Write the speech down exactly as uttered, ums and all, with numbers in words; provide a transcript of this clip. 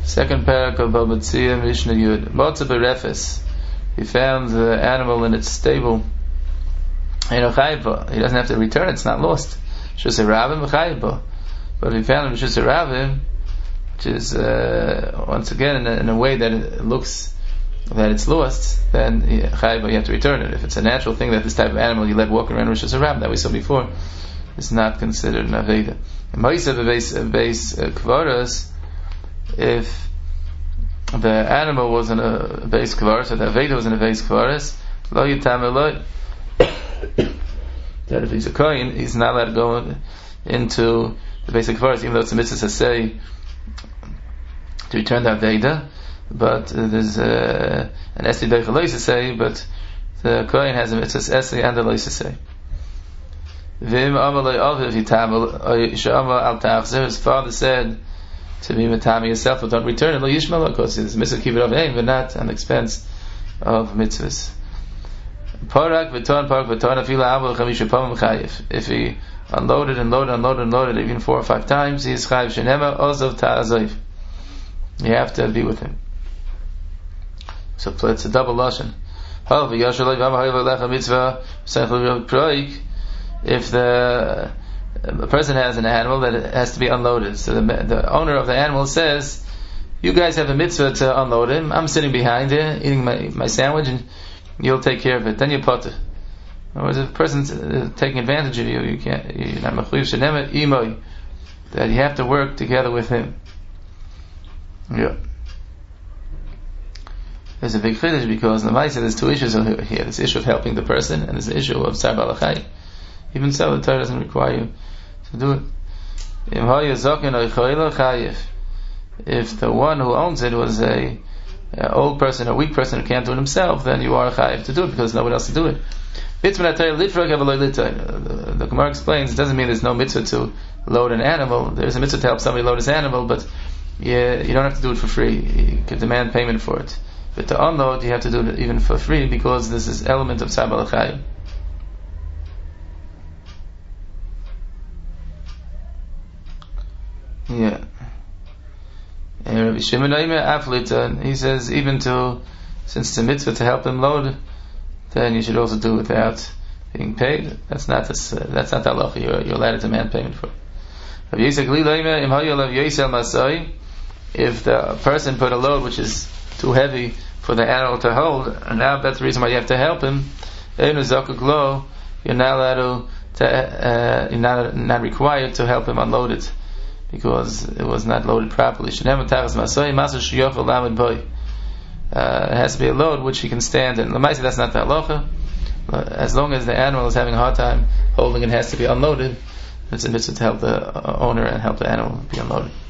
Second parak of Bava Metzia, Mishnah Yud. Motza berefes. He found the animal in its stable. He doesn't have to return it, it's not lost. Shus Ravim v'chayva. But if he found it in Shus Ravim, which is uh, once again in a, in a way that it looks that it's lost, then chayva, you have to return it. If it's a natural thing that this type of animal you let walk around Rishus Ravim, that we saw before, it's not considered an aveda. In Ma'isa base kvaras, if the animal was in a base kvaras, or the aveda was in a base kvaras, lo yitam eloi. That if he's a kohen, he's not allowed to go into the basic kvaras, even though it's a mitzvah to say to return the aveda. But uh, there's uh, an esti doicha to say, but the kohen has a mitzvah esti and a lois to say. Vim amalei aviv yitam shama al ta'achzer. His father said to be matami yourself, but don't return it. Lo yishma lo, because it's mitzvah keep it of aim, but not on the expense of mitzvahs. Parak v'ton, parak v'ton, afila amal chamisha pamim chayif. If he unloaded and loaded and loaded and loaded even four or five times, he is chayiv shenema ozov ta'azoiv. You have to be with him. So it's a double lashon. If the, the person has an animal that has to be unloaded, so the, the owner of the animal says, you guys have a mitzvah to unload him, I'm sitting behind here eating my, my sandwich and you'll take care of it. Then you potter. In other words, if a person's uh, taking advantage of you, you can't, you're not mechuyev shenema imoy, that you have to work together with him. Yeah. There's a big chiddush because in the Maisa there's two issues here. There's the issue of helping the person and there's the issue of tzar balachai. Even so, the Torah doesn't require you to do it. If the one who owns it was a, a old person, a weak person who can't do it himself, then you are chayiv to do it because nobody else to do it. The, the Gemara explains it doesn't mean there's no mitzvah to load an animal. There's a mitzvah to help somebody load his animal, but you, you don't have to do it for free. You can demand payment for it. But to unload, you have to do it even for free because this is element of tzar balachai. Yeah. And Rabbi Shimon Aflit, he says even to, since it's a mitzvah to help him load, then you should also do it without being paid. That's not this, uh, that's not the halacha. You're, you're allowed to demand payment for it. If the person put a load which is too heavy for the animal to hold, and now that's the reason why you have to help him, you're not allowed to, to uh, you're not, not required to help him unload it because it was not loaded properly. Uh, it has to be a load which he can stand in. L'maisi, that's not the halacha. As long as the animal is having a hard time holding it, has to be unloaded. It's a mitzvah to help the owner and help the animal be unloaded.